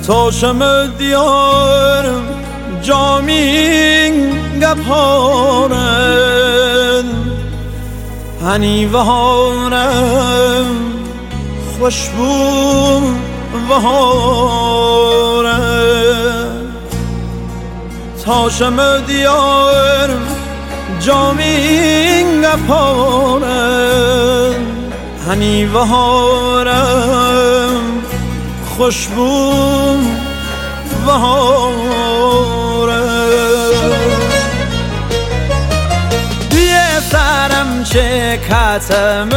تاشم دیارم جامین گپارن هنی وهارم خوشبو وهارم تاشم دیارم جامین گپارن هنی وهارم خوشبو وهارم توی سرم چه کتم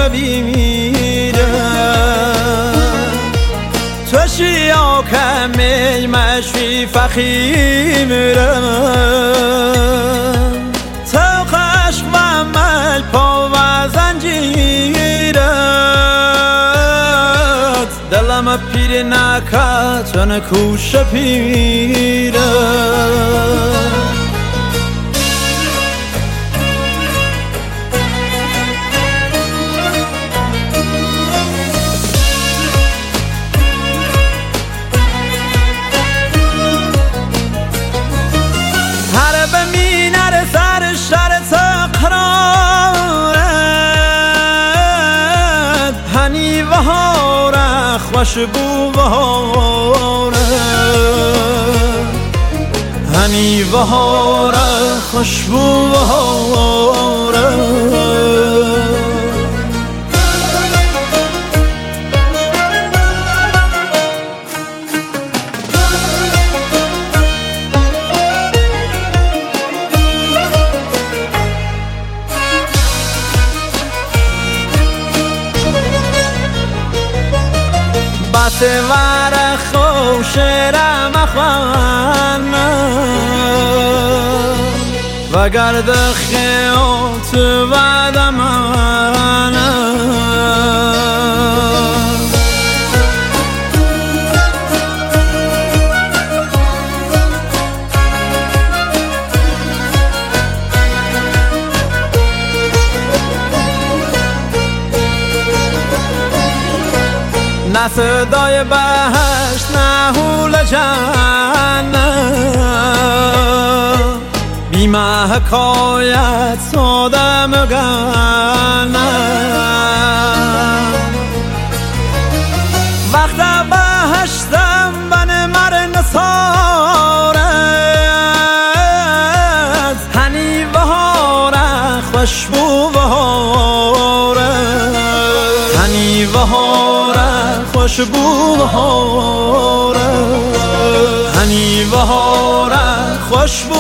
بیمیرم توشی آکمی مشوی فخیمرم تا خشق و عمل پا و زنجیرت دلم پیر نکت چون کوش پیرم هنی وهاره خوشبو وهاره هنی وهاره خوشبو وهاره بس ور خوشرم اخوانم و گرد خیات و دمانم نه صدای بهشت نه هول جنت بی حکایت ساده مگنم وقت بهشتم بن مر نصارت هنی وهاره خوشبو وهاره هنی وهاره خوشبو وهاره هنی وهاره خوشبو